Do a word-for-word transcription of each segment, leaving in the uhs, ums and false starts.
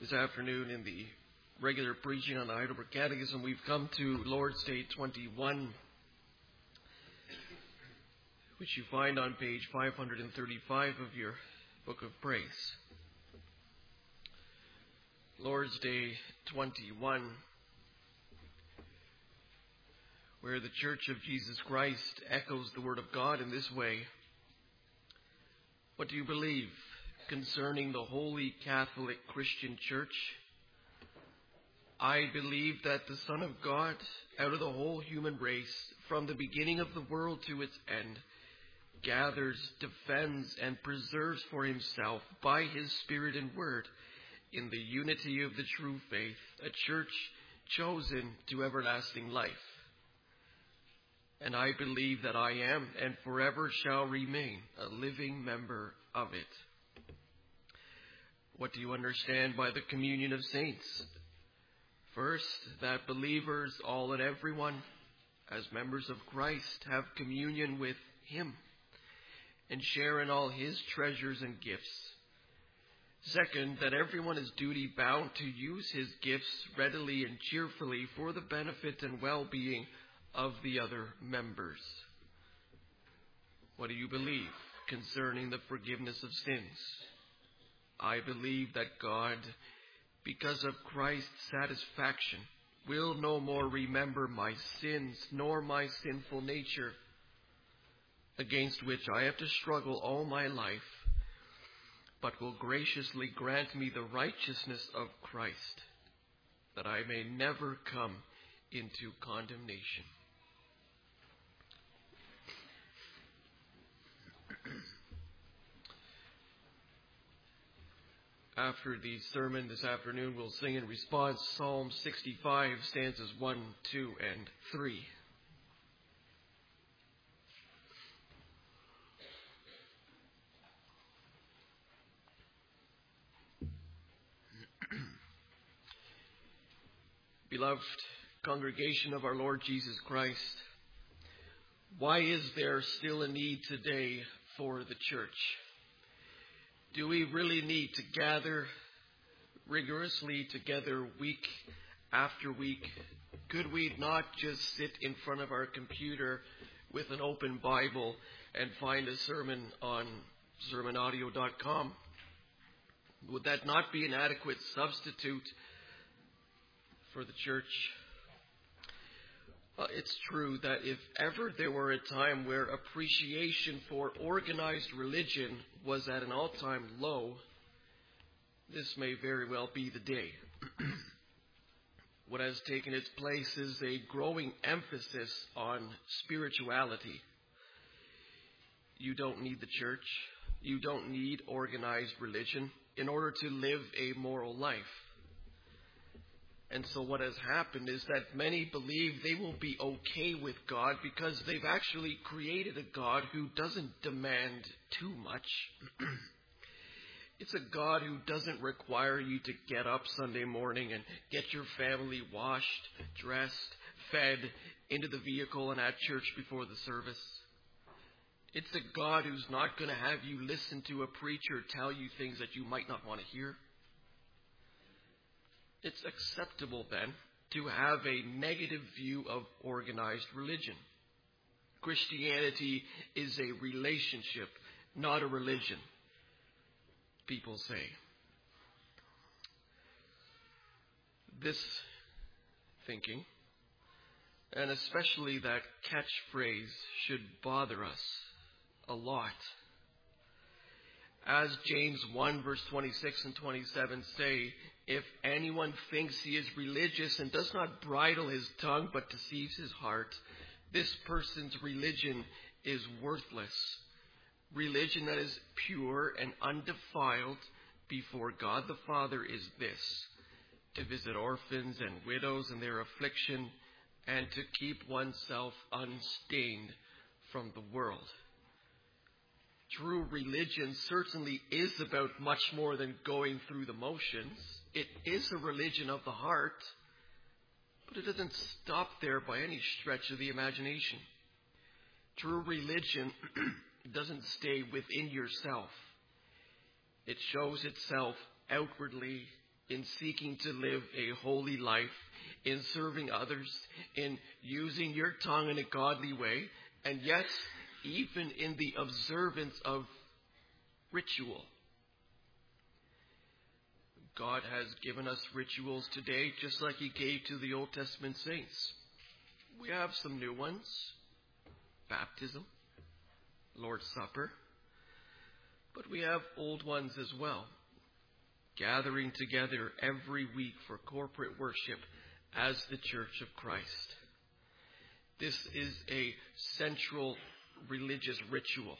This afternoon in the regular preaching on the Heidelberg Catechism, we've come to Lord's Day twenty-one, which you find on page five hundred thirty-five of your Book of Praise. Lord's Day twenty-one, where the Church of Jesus Christ echoes the Word of God in this way. What do you believe concerning the Holy Catholic Christian Church? I believe that the Son of God, out of the whole human race, from the beginning of the world to its end, gathers, defends, and preserves for himself, by his Spirit and Word, in the unity of the true faith, a church chosen to everlasting life. And I believe that I am and forever shall remain a living member of it. What do you understand by the communion of saints? First, that believers, all and everyone, as members of Christ, have communion with him and share in all his treasures and gifts. Second, that everyone is duty bound to use his gifts readily and cheerfully for the benefit and well-being of the other members. What do you believe concerning the forgiveness of sins? I believe that God, because of Christ's satisfaction, will no more remember my sins nor my sinful nature, against which I have to struggle all my life, but will graciously grant me the righteousness of Christ, that I may never come into condemnation. After the sermon this afternoon, we'll sing in response Psalm sixty-five, stanzas one, two, and three. Beloved congregation of our Lord Jesus Christ, why is there still a need today for the church? Do we really need to gather rigorously together week after week? Could we not just sit in front of our computer with an open Bible and find a sermon on sermon audio dot com? Would that not be an adequate substitute for the church? Uh, it's true that if ever there were a time where appreciation for organized religion was at an all-time low, this may very well be the day. What has taken its place is a growing emphasis on spirituality. You don't need the church. You don't need organized religion in order to live a moral life. And so what has happened is that many believe they will be okay with God because they've actually created a God who doesn't demand too much. It's a God who doesn't require you to get up Sunday morning and get your family washed, dressed, fed, into the vehicle and at church before the service. It's a God who's not going to have you listen to a preacher tell you things that you might not want to hear. It's acceptable, then, to have a negative view of organized religion. Christianity is a relationship, not a religion, people say. This thinking, and especially that catchphrase, should bother us a lot. As James one, verse twenty-six and twenty-seven say, if anyone thinks he is religious and does not bridle his tongue but deceives his heart, this person's religion is worthless. Religion that is pure and undefiled before God the Father is this: to visit orphans and widows in their affliction and to keep oneself unstained from the world. True religion certainly is about much more than going through the motions. It is a religion of the heart, but it doesn't stop there by any stretch of the imagination. True religion doesn't stay within yourself. It shows itself outwardly in seeking to live a holy life, in serving others, in using your tongue in a godly way, and yet even in the observance of ritual. God has given us rituals today just like he gave to the Old Testament saints. We have some new ones. Baptism, Lord's Supper. But we have old ones as well. Gathering together every week for corporate worship as the Church of Christ. This is a central religious ritual.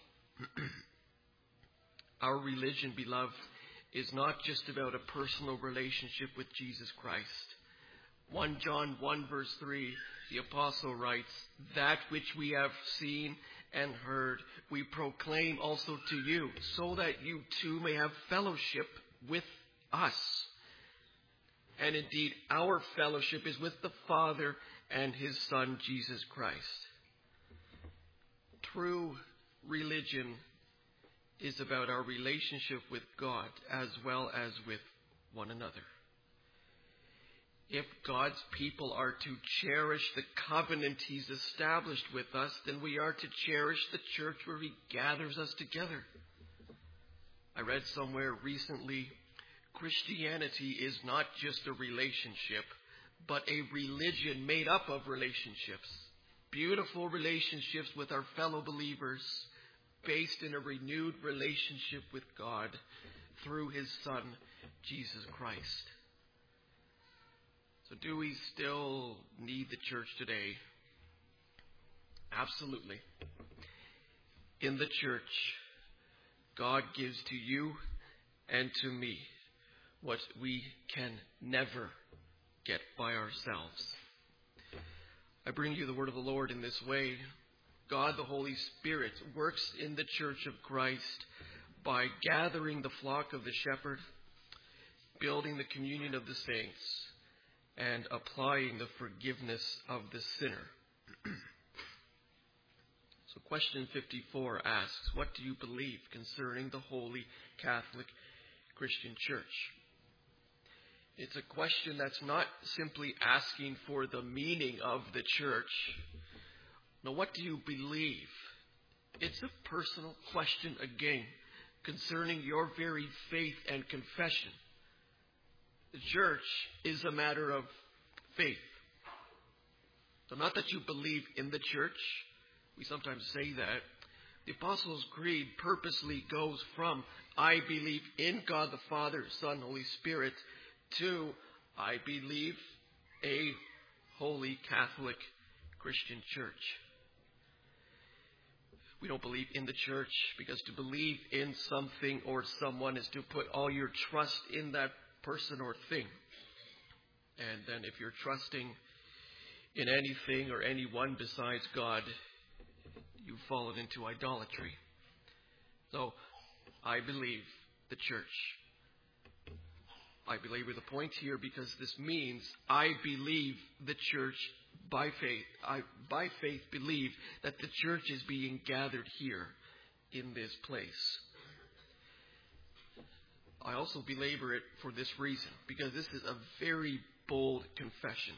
Our religion, beloved, is not just about a personal relationship with Jesus Christ. First John one verse three, the apostle writes, "That which we have seen and heard, we proclaim also to you, so that you too may have fellowship with us. And indeed, our fellowship is with the Father and his Son, Jesus Christ." True religion is about our relationship with God as well as with one another. If God's people are to cherish the covenant he's established with us, then we are to cherish the church where he gathers us together. I read somewhere recently, Christianity is not just a relationship, but a religion made up of relationships. Beautiful relationships with our fellow believers, based in a renewed relationship with God through his Son, Jesus Christ. So do we still need the church today? Absolutely. In the church, God gives to you and to me what we can never get by ourselves. I bring you the word of the Lord in this way. God, the Holy Spirit, works in the church of Christ by gathering the flock of the shepherd, building the communion of the saints, and applying the forgiveness of the sinner. So question fifty-four asks, what do you believe concerning the Holy Catholic Christian Church? It's a question that's not simply asking for the meaning of the church. No, what do you believe? It's a personal question again concerning your very faith and confession. The church is a matter of faith. So not that you believe in the church. We sometimes say that. The Apostles' Creed purposely goes from I believe in God the Father, Son, Holy Spirit to I believe a holy Catholic Christian church. We don't believe in the church because to believe in something or someone is to put all your trust in that person or thing. And then if you're trusting in anything or anyone besides God, you've fallen into idolatry. So, I believe the church. I belabor the point here because this means I believe the church by faith. I, by faith, believe that the church is being gathered here in this place. I also belabor it for this reason, because this is a very bold confession.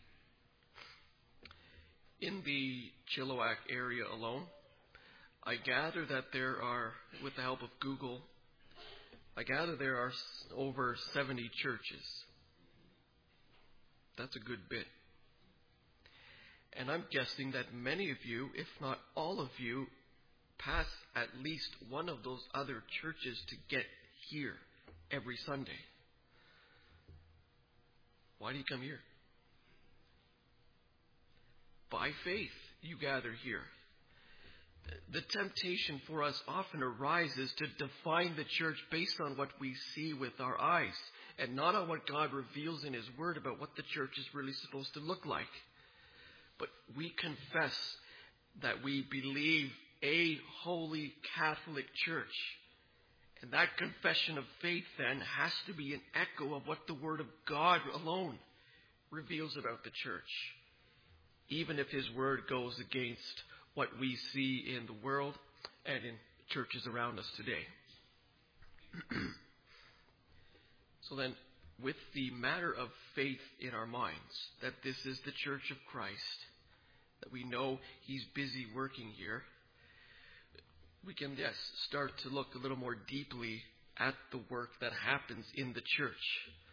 In the Chilliwack area alone, I gather that there are, with the help of Google, I gather there are over seventy churches. That's a good bit. And I'm guessing that many of you, if not all of you, pass at least one of those other churches to get here every Sunday. Why do you come here? By faith, you gather here. The temptation for us often arises to define the church based on what we see with our eyes and not on what God reveals in his word about what the church is really supposed to look like. But we confess that we believe a holy Catholic church. And that confession of faith then has to be an echo of what the word of God alone reveals about the church, even if his word goes against what we see in the world and in churches around us today. So then, with the matter of faith in our minds, that this is the Church of Christ, that we know he's busy working here, we can, yes, start to look a little more deeply at the work that happens in the church.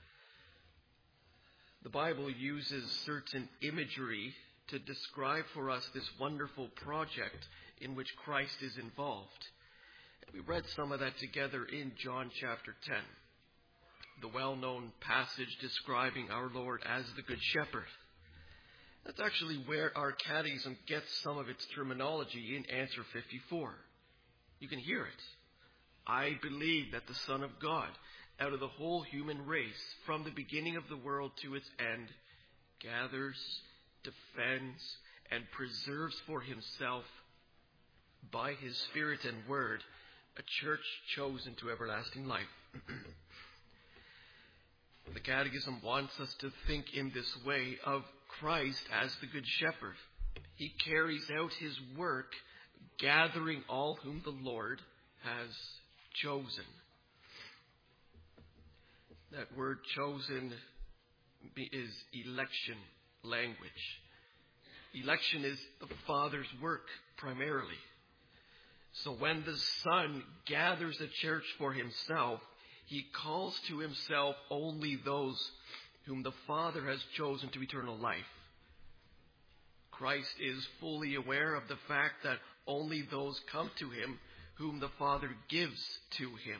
The Bible uses certain imagery to describe for us this wonderful project in which Christ is involved. We read some of that together in John chapter ten, the well-known passage describing our Lord as the Good Shepherd. That's actually where our catechism gets some of its terminology in answer fifty-four. You can hear it. I believe that the Son of God, out of the whole human race, from the beginning of the world to its end, gathers, defends, and preserves for himself, by his Spirit and Word, a church chosen to everlasting life. The Catechism wants us to think in this way of Christ as the Good Shepherd. He carries out his work, gathering all whom the Lord has chosen. That word chosen is election language. Election is the Father's work primarily. So when the Son gathers a church for himself, he calls to himself only those whom the Father has chosen to eternal life. Christ is fully aware of the fact that only those come to him whom the Father gives to him.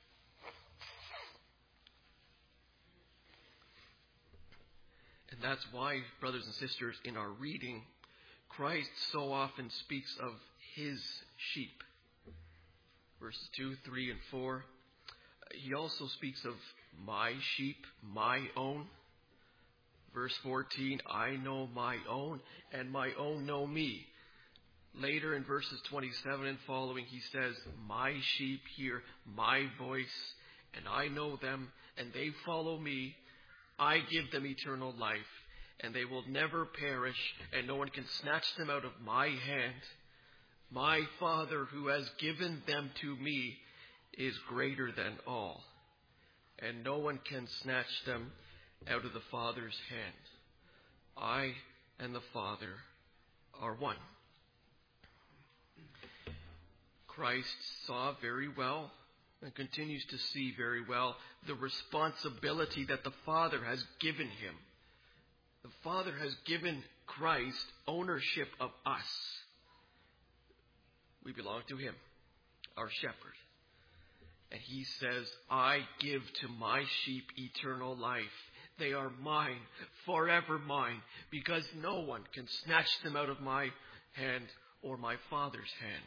And that's why, brothers and sisters, in our reading, Christ so often speaks of his sheep. Verses two, three, and four. He also speaks of my sheep, my own. Verse fourteen, I know my own, and my own know me. Later in verses twenty-seven and following, he says, my sheep hear my voice, and I know them, and they follow me. I give them eternal life, and they will never perish, and no one can snatch them out of my hand. My Father, who has given them to me, is greater than all, and no one can snatch them out of the Father's hand. I and the Father are one. Christ saw very well and continues to see very well the responsibility that the Father has given him. The Father has given Christ ownership of us. We belong to him, our shepherd. And he says, I give to my sheep eternal life. They are mine, forever mine, because no one can snatch them out of my hand or my Father's hand.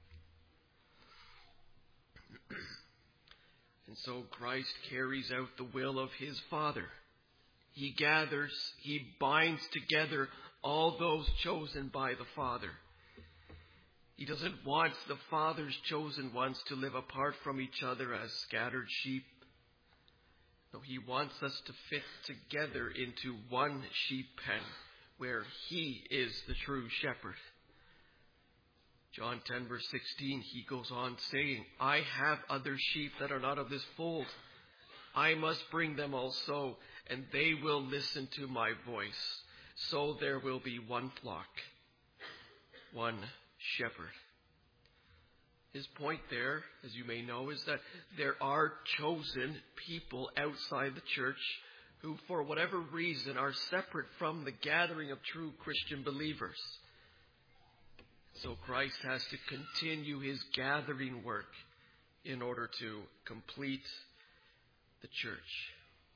And so Christ carries out the will of his Father. He gathers, he binds together all those chosen by the Father. He doesn't want the Father's chosen ones to live apart from each other as scattered sheep. No, he wants us to fit together into one sheep pen where he is the true shepherd. John ten verse sixteen, he goes on saying, I have other sheep that are not of this fold. I must bring them also, and they will listen to my voice. So there will be one flock, one shepherd. His point there, as you may know, is that there are chosen people outside the church who, for whatever reason, are separate from the gathering of true Christian believers. So Christ has to continue his gathering work in order to complete the church.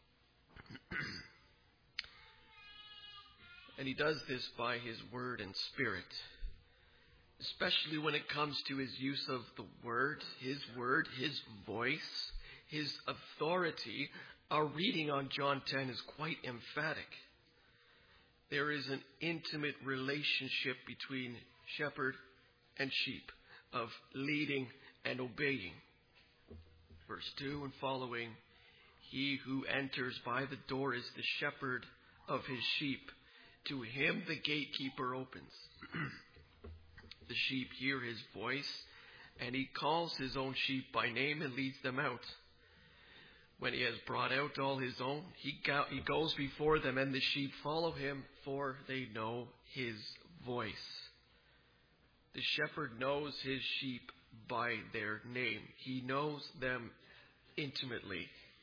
And he does this by his word and spirit, especially when it comes to his use of the word, his word, his voice, his authority. Our reading on John ten is quite emphatic. There is an intimate relationship between shepherd and sheep, of leading and obeying. Verse two and following, he who enters by the door is the shepherd of his sheep. To him the gatekeeper opens. The sheep hear his voice, and he calls his own sheep by name and leads them out. When he has brought out all his own, he, go- he goes before them, and the sheep follow him, for they know his voice. The shepherd knows his sheep by their name. He knows them intimately.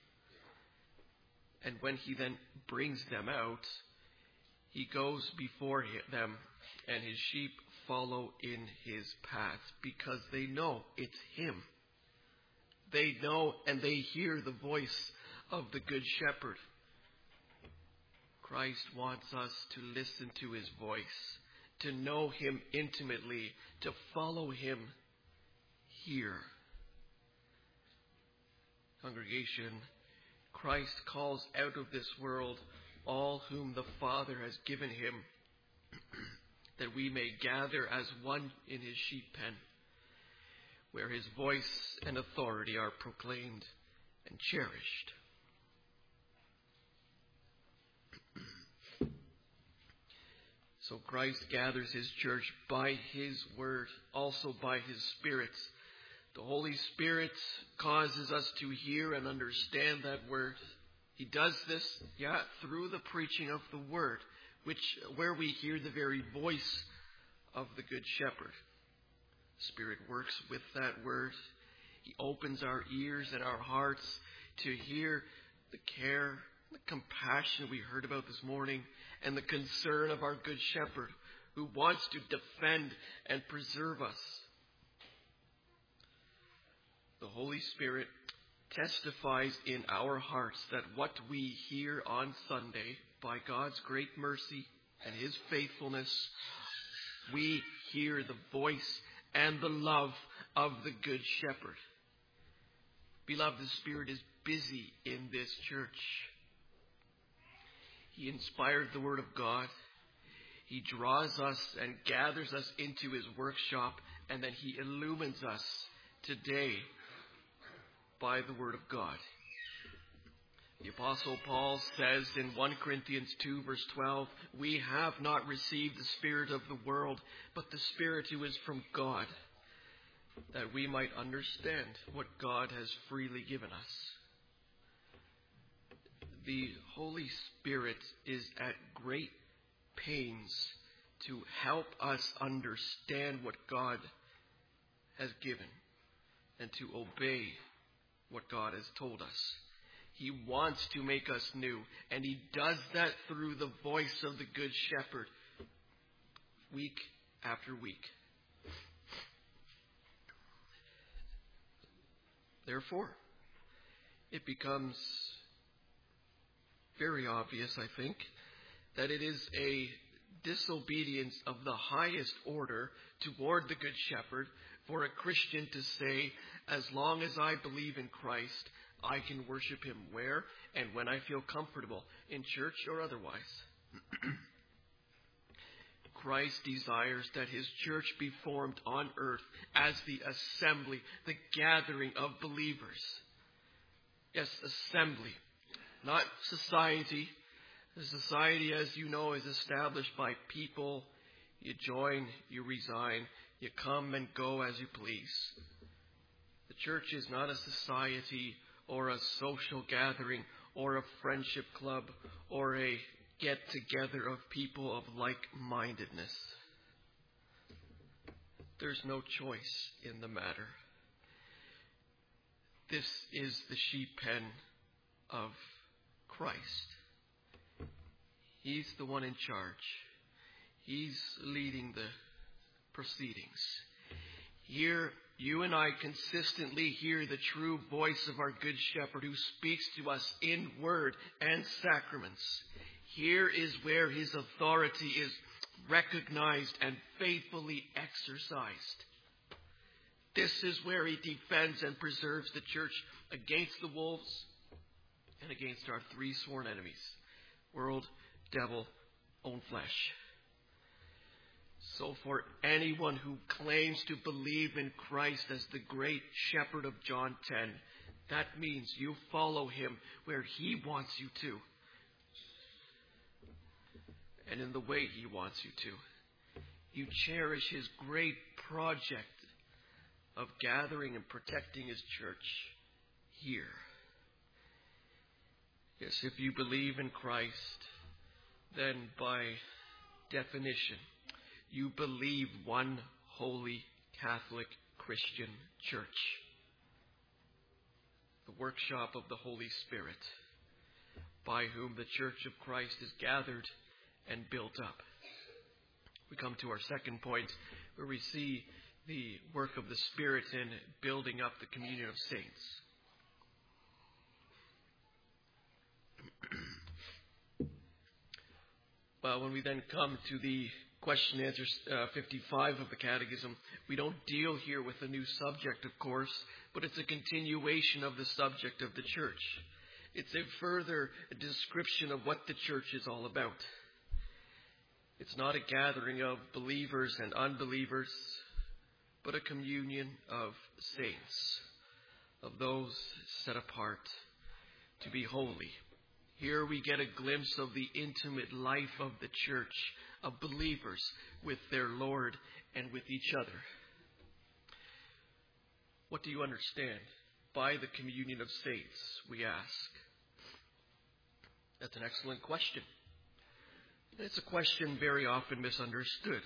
And when he then brings them out, he goes before them, and his sheep follow in his path, because they know it's him. They know and they hear the voice of the Good Shepherd. Christ wants us to listen to his voice, to know him intimately, to follow him here. Congregation, Christ calls out of this world all whom the Father has given him, that we may gather as one in his sheep pen, where his voice and authority are proclaimed and cherished. So Christ gathers his church by his word, also by his Spirit. The Holy Spirit causes us to hear and understand that word. He does this, yeah, through the preaching of the word, which where we hear the very voice of the Good Shepherd. Spirit works with that word. He opens our ears and our hearts to hear the care, the compassion we heard about this morning, and the concern of our Good Shepherd, who wants to defend and preserve us. The Holy Spirit testifies in our hearts that what we hear on Sunday, by God's great mercy and his faithfulness, we hear the voice and the love of the Good Shepherd. Beloved, the Spirit is busy in this church. He inspired the Word of God. He draws us and gathers us into his workshop, and then he illumines us today by the Word of God. The Apostle Paul says in First Corinthians two, verse twelve, we have not received the spirit of the world, but the Spirit who is from God, that we might understand what God has freely given us. The Holy Spirit is at great pains to help us understand what God has given and to obey what God has told us. He wants to make us new, and he does that through the voice of the Good Shepherd, week after week. Therefore, it becomes very obvious, I think, that it is a disobedience of the highest order toward the Good Shepherd for a Christian to say, as long as I believe in Christ, I can worship him where and when I feel comfortable, in church or otherwise. Christ desires that his church be formed on earth as the assembly, the gathering of believers. Yes, assembly, not society. The society, as you know, is established by people. You join, you resign, you come and go as you please. The church is not a society or a social gathering or a friendship club or a get-together of people of like-mindedness. There's no choice in the matter. This is the sheep pen of Christ. He's the one in charge. He's leading the proceedings. Here, you and I consistently hear the true voice of our Good Shepherd who speaks to us in word and sacraments. Here is where his authority is recognized and faithfully exercised. This is where he defends and preserves the church against the wolves and against our three sworn enemies: world, devil, own flesh. So for anyone who claims to believe in Christ as the great shepherd of John ten, that means you follow him where he wants you to, and in the way he wants you to. You cherish his great project of gathering and protecting his church here. Yes, if you believe in Christ, then by definition, you believe one holy Catholic Christian church, the workshop of the Holy Spirit, by whom the church of Christ is gathered and built up. We come to our second point, where we see the work of the Spirit in building up the communion of saints. Well, when we then come to the question and answer uh, fifty-five of the Catechism, we don't deal here with a new subject, of course, but it's a continuation of the subject of the church. It's a further description of what the church is all about. It's not a gathering of believers and unbelievers, but a communion of saints, of those set apart to be holy. Here we get a glimpse of the intimate life of the church, of believers with their Lord and with each other. What do you understand by the communion of saints, we ask? That's an excellent question. It's a question very often misunderstood.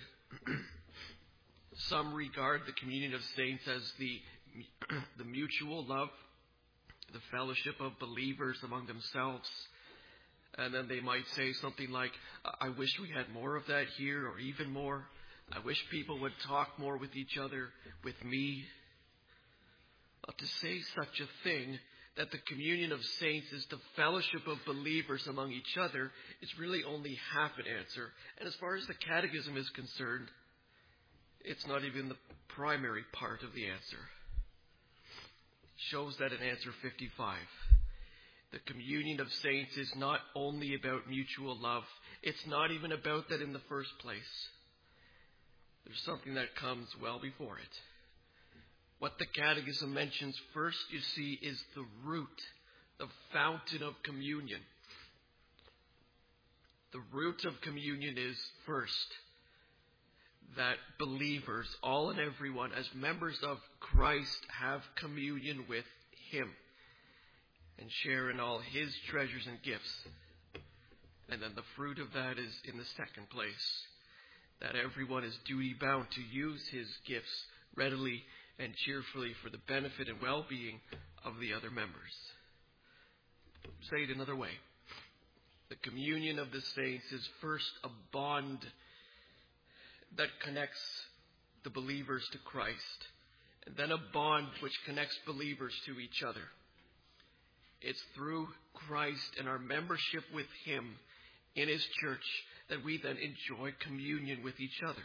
Some regard the communion of saints as the, the mutual love, the fellowship of believers among themselves. And then they might say something like, I wish we had more of that here, or even more. I wish people would talk more with each other, with me. But to say such a thing, that the communion of saints is the fellowship of believers among each other, is really only half an answer. And as far as the Catechism is concerned, it's not even the primary part of the answer. It shows that in answer fifty-five. The communion of saints is not only about mutual love. It's not even about that in the first place. There's something that comes well before it. What the Catechism mentions first, you see, is the root, the fountain of communion. The root of communion is first that believers, all and everyone, as members of Christ, have communion with Him and share in all His treasures and gifts. And then the fruit of that is in the second place, that everyone is duty-bound to use his gifts readily and cheerfully for the benefit and well-being of the other members. Say it another way. The communion of the saints is first a bond that connects the believers to Christ, and then a bond which connects believers to each other. It's through Christ and our membership with Him in His church that we then enjoy communion with each other.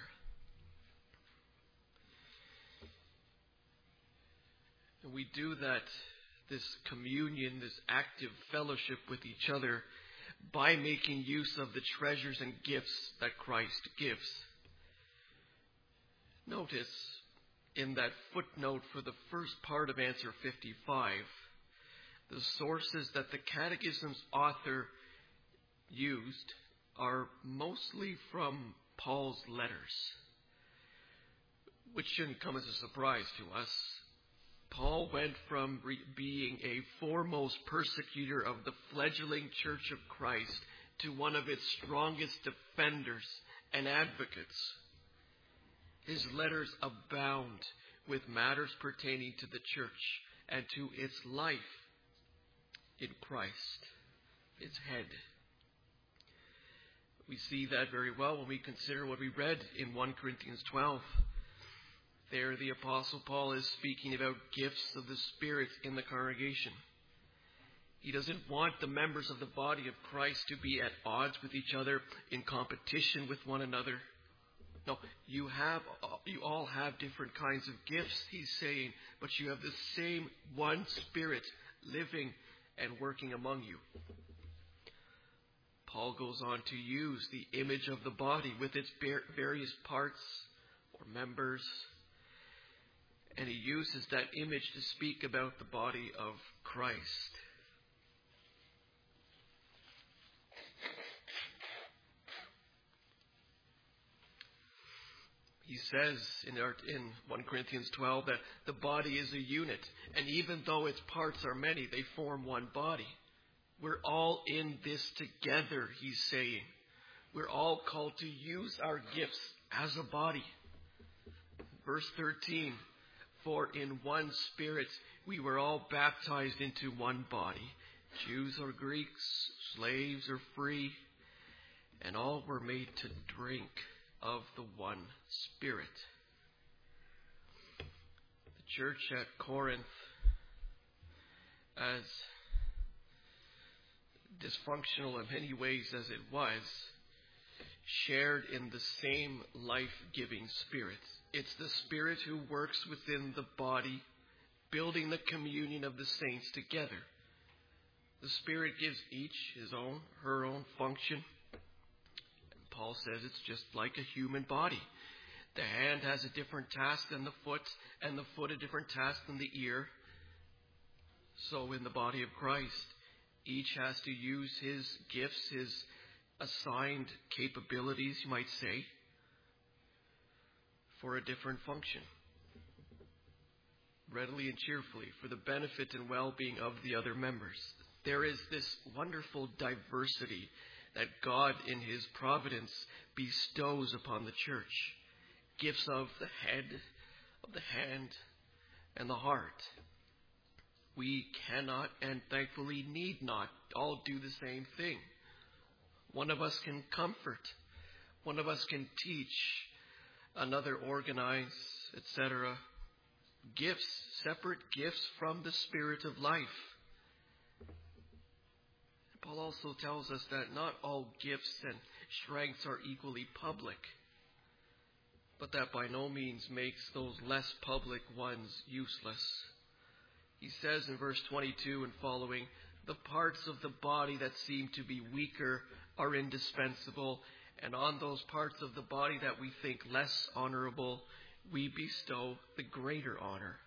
And we do that, this communion, this active fellowship with each other, by making use of the treasures and gifts that Christ gives. Notice in that footnote for the first part of answer fifty-five, the sources that the Catechism's author used are mostly from Paul's letters, which shouldn't come as a surprise to us. Paul went from re- being a foremost persecutor of the fledgling Church of Christ to one of its strongest defenders and advocates. His letters abound with matters pertaining to the church and to its life in Christ, its head. We see that very well when we consider what we read in First Corinthians twelve. There the Apostle Paul is speaking about gifts of the Spirit in the congregation. He doesn't want the members of the body of Christ to be at odds with each other, in competition with one another. No, you have, you all have different kinds of gifts, he's saying, but you have the same one Spirit living and working among you. Paul goes on to use the image of the body with its various parts or members, and he uses that image to speak about the body of Christ. He says in, our, in First Corinthians twelve that the body is a unit, and even though its parts are many, they form one body. We're all in this together, he's saying. We're all called to use our gifts as a body. Verse thirteen, for in one Spirit we were all baptized into one body, Jews or Greeks, slaves or free, and all were made to drink of the one Spirit. The church at Corinth, as dysfunctional in many ways as it was, shared in the same life-giving Spirit. It's the Spirit who works within the body, building the communion of the saints together. The Spirit gives each his own, her own function. Paul says it's just like a human body. The hand has a different task than the foot, and the foot a different task than the ear. So in the body of Christ, each has to use his gifts, his assigned capabilities, you might say, for a different function, readily and cheerfully, for the benefit and well-being of the other members. There is this wonderful diversity that God in his providence bestows upon the church. Gifts of the head, of the hand, and the heart. We cannot and thankfully need not all do the same thing. One of us can comfort. One of us can teach. Another organize, et cetera. Gifts, separate gifts from the Spirit of life. Paul also tells us that not all gifts and strengths are equally public, but that by no means makes those less public ones useless. He says in verse twenty-two and following, the parts of the body that seem to be weaker are indispensable, and on those parts of the body that we think less honorable, we bestow the greater honor.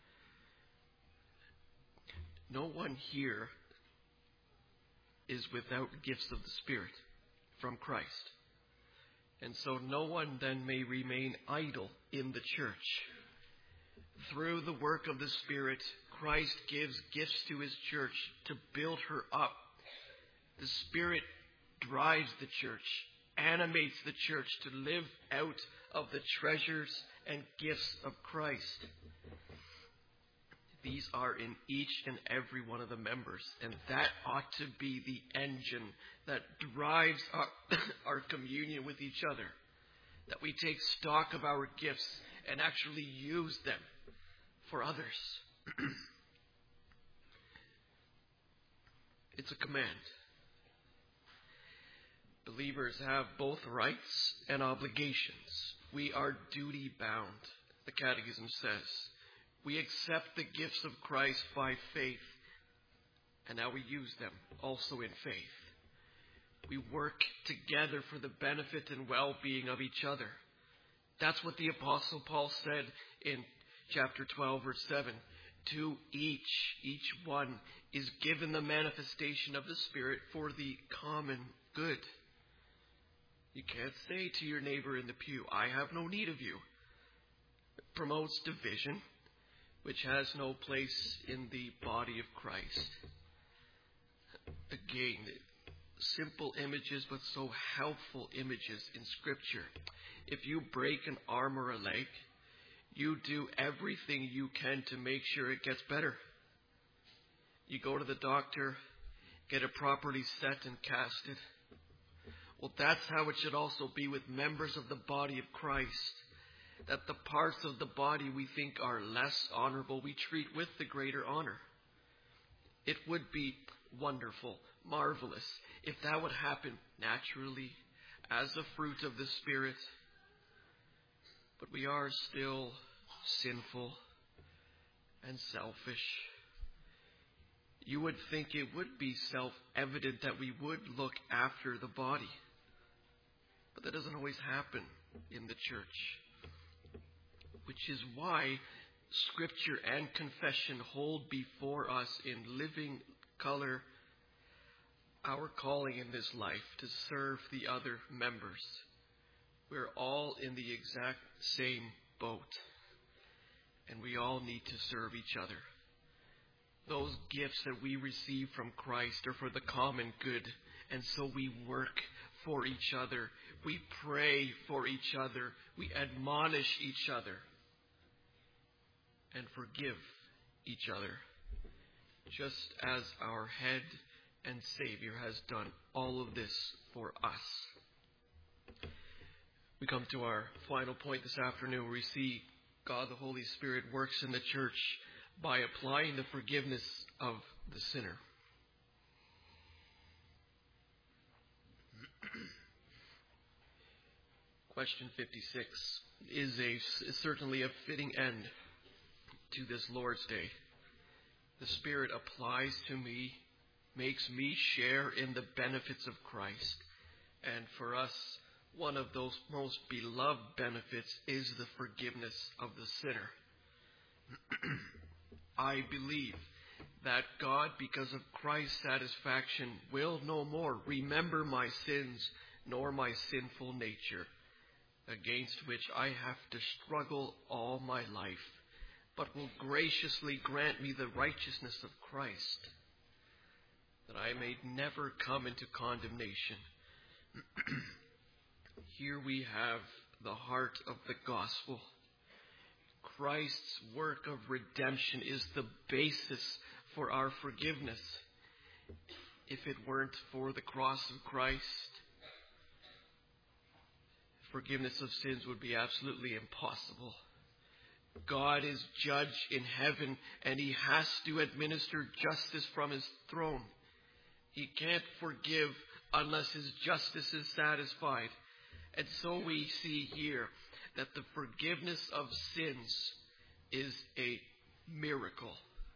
No one here is without gifts of the Spirit from Christ. And so no one then may remain idle in the church. Through the work of the Spirit, Christ gives gifts to his church to build her up. The Spirit drives the church, animates the church to live out of the treasures and gifts of Christ. These are in each and every one of the members, and that ought to be the engine that drives our, our communion with each other. That we take stock of our gifts and actually use them for others. It's a command. Believers have both rights and obligations. We are duty bound, the Catechism says. We accept the gifts of Christ by faith, and now we use them also in faith. We work together for the benefit and well-being of each other. That's what the Apostle Paul said in chapter twelve, verse seven. To each, each one is given the manifestation of the Spirit for the common good. You can't say to your neighbor in the pew, I have no need of you. It promotes division, which has no place in the body of Christ. Again, simple images, but so helpful images in Scripture. If you break an arm or a leg, you do everything you can to make sure it gets better. You go to the doctor, get it properly set and casted. Well, that's how it should also be with members of the body of Christ. That the parts of the body we think are less honorable, we treat with the greater honor. It would be wonderful, marvelous, if that would happen naturally as a fruit of the Spirit. But we are still sinful and selfish. You would think it would be self-evident that we would look after the body. But that doesn't always happen in the church. Which is why Scripture and confession hold before us in living color our calling in this life to serve the other members. We're all in the exact same boat, and we all need to serve each other. those gifts that we receive from Christ are for the common good. And so we work for each other. We pray for each other. We admonish each other. And forgive each other. Just as our head and Savior has done all of this for us. We come to our final point this afternoon where we see God the Holy Spirit works in the church by applying the forgiveness of the sinner. Question fifty-six is a is certainly a fitting end to this Lord's Day. The Spirit applies to me, makes me share in the benefits of Christ. And for us, one of those most beloved benefits is the forgiveness of the sinner. I believe that God, because of Christ's satisfaction, will no more remember my sins nor my sinful nature, against which I have to struggle all my life, but will graciously grant me the righteousness of Christ, that I may never come into condemnation. Here we have the heart of the gospel. Christ's work of redemption is the basis for our forgiveness. If it weren't for the cross of Christ, forgiveness of sins would be absolutely impossible. God is judge in heaven, and he has to administer justice from his throne. He can't forgive unless his justice is satisfied. And so we see here that the forgiveness of sins is a miracle.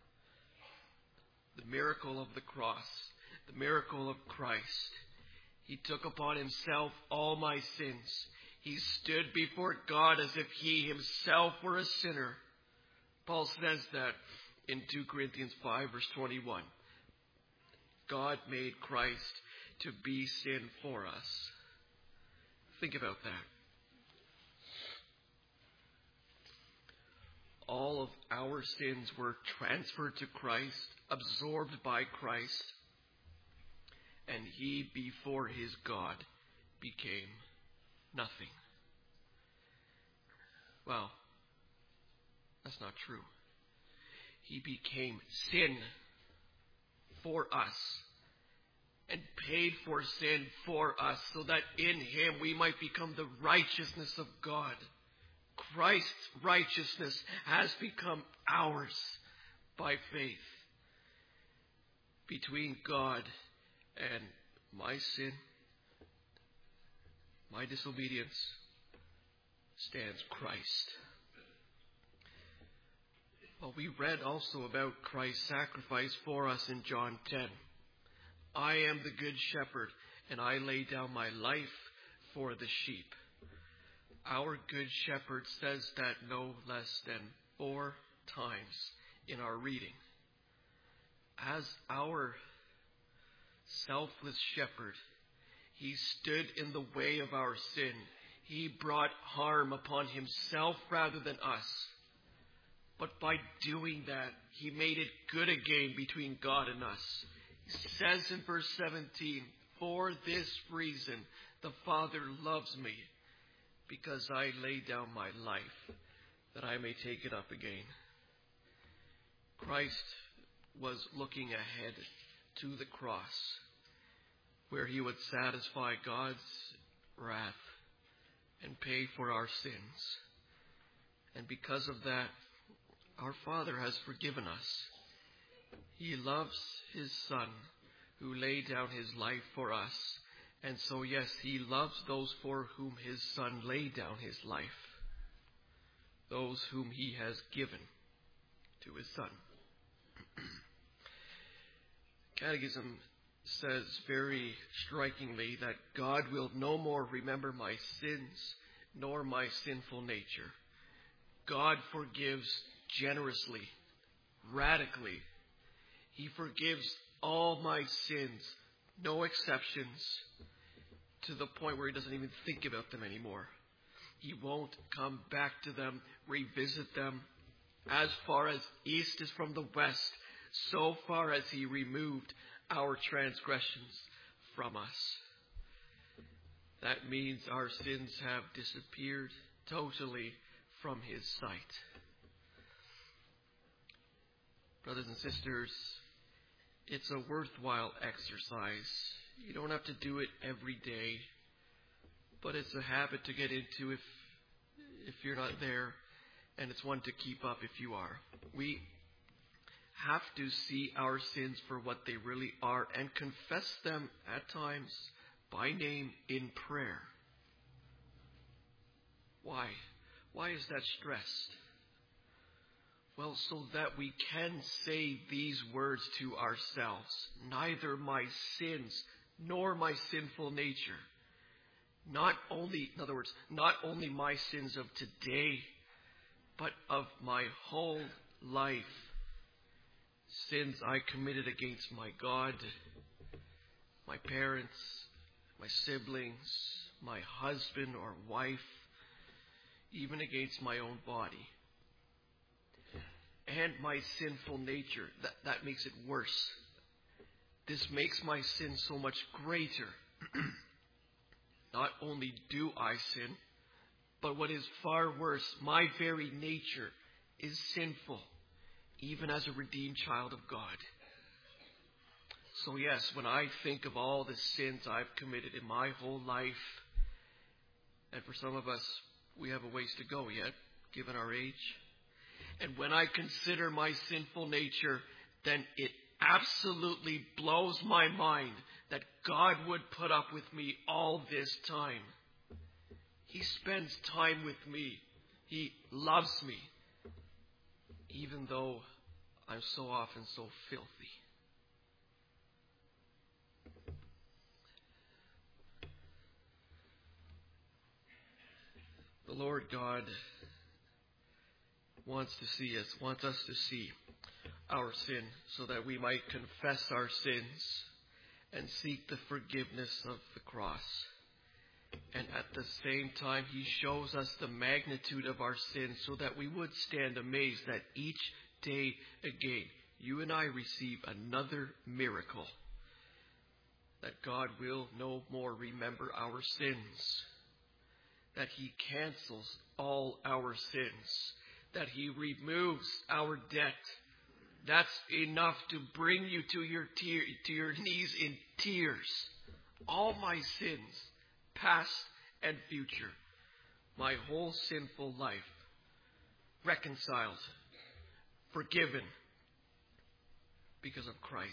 The miracle of the cross, the miracle of Christ. He took upon himself all my sins. He stood before God as if he himself were a sinner. Paul says that in two Corinthians five, verse twenty-one. God made Christ to be sin for us. Think about that. All of our sins were transferred to Christ, absorbed by Christ, and he, before his God, became nothing. Well, that's not true. He became sin for us and paid for sin for us so that in him we might become the righteousness of God. Christ's righteousness has become ours by faith. Between God and my sin, my disobedience, stands Christ. Well, we read also about Christ's sacrifice for us in John ten. I am the good shepherd, and I lay down my life for the sheep. Our good shepherd says that no less than four times in our reading. As our selfless shepherd, he stood in the way of our sin. He brought harm upon himself rather than us. But by doing that, he made it good again between God and us. He says in verse seventeen, for this reason the Father loves me, because I lay down my life, that I may take it up again. Christ was looking ahead to the cross, where he would satisfy God's wrath and pay for our sins. And because of that, our Father has forgiven us. He loves his Son, who laid down his life for us. And so, yes, he loves those for whom his Son laid down his life, those whom he has given to his Son. Catechism says very strikingly that God will no more remember my sins nor my sinful nature. God forgives generously, radically. He forgives all my sins, no exceptions, to the point where he doesn't even think about them anymore. He won't come back to them, revisit them. As far as east is from the west, so far as he removed our transgressions from us. That means our sins have disappeared totally from his sight. Brothers and sisters, it's a worthwhile exercise. You don't have to do it every day, but it's a habit to get into if if you're not there, and it's one to keep up if you are. We have to see our sins for what they really are and confess them at times by name in prayer. Why? Why is that stressed? Well, so that we can say these words to ourselves. Neither my sins nor my sinful nature. Not only, in other words, not only my sins of today, but of my whole life. Sins I committed against my God, my parents, my siblings, my husband or wife, even against my own body. And my sinful nature, that, that makes it worse. This makes my sin so much greater. Not only do I sin, but what is far worse, my very nature is sinful, even as a redeemed child of God. So yes, when I think of all the sins I've committed in my whole life, and for some of us, we have a ways to go yet, given our age. And when I consider my sinful nature, then it absolutely blows my mind that God would put up with me all this time. He spends time with me. He loves me, even though I'm so often so filthy. The Lord God wants to see us, wants us to see our sin so that we might confess our sins and seek the forgiveness of the cross. And at the same time, he shows us the magnitude of our sin so that we would stand amazed that each day again, you and I receive another miracle. That God will no more remember our sins. That he cancels all our sins. That he removes our debt. That's enough to bring you to your tear, to your knees in tears. All my sins, past and future, my whole sinful life, reconciled, forgiven because of Christ.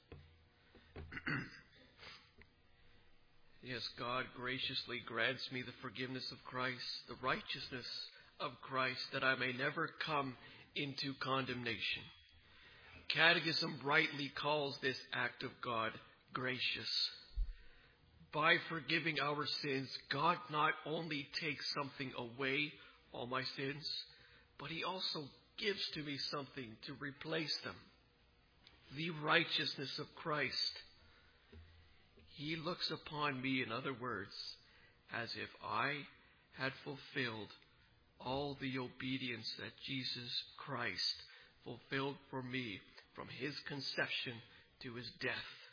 Yes, God graciously grants me the forgiveness of Christ, the righteousness of Christ, that I may never come into condemnation. Catechism rightly calls this act of God gracious. By forgiving our sins, God not only takes something away, all my sins, but he also gives to me something to replace them. The righteousness of Christ. He looks upon me, in other words, as if I had fulfilled all the obedience that Jesus Christ fulfilled for me from his conception to his death.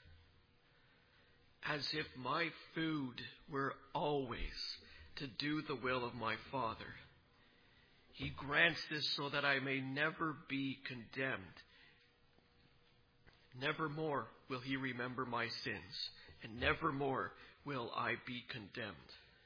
As if my food were always to do the will of my Father. He grants this so that I may never be condemned. Never more will he remember my sins, and never more will I be condemned.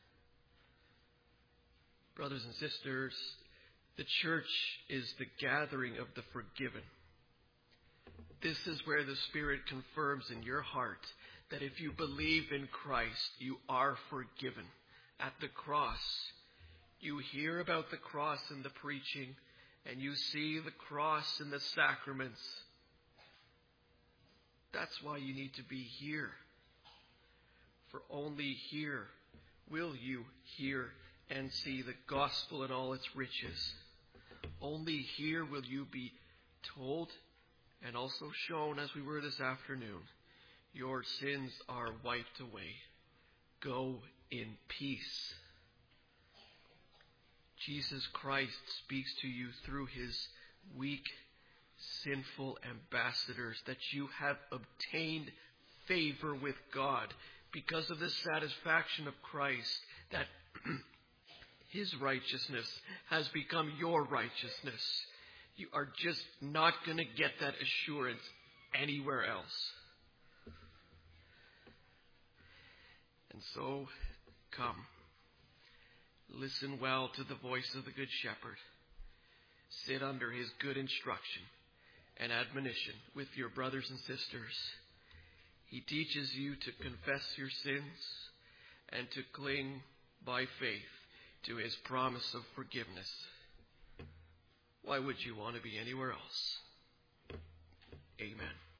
Brothers and sisters, the church is the gathering of the forgiven. This is where the Spirit confirms in your heart that if you believe in Christ, you are forgiven. At the cross, you hear about the cross in the preaching, and you see the cross in the sacraments. That's why you need to be here. For only here will you hear and see the gospel in all its riches. Only here will you be told and also shown, as we were this afternoon, your sins are wiped away. Go in peace. Jesus Christ speaks to you through his weak, sinful ambassadors, that you have obtained favor with God because of the satisfaction of Christ, that his righteousness has become your righteousness. You are just not going to get that assurance anywhere else. And so, come. Listen well to the voice of the Good Shepherd. Sit under his good instruction and admonition with your brothers and sisters. He teaches you to confess your sins and to cling by faith to his promise of forgiveness. Why would you want to be anywhere else? Amen.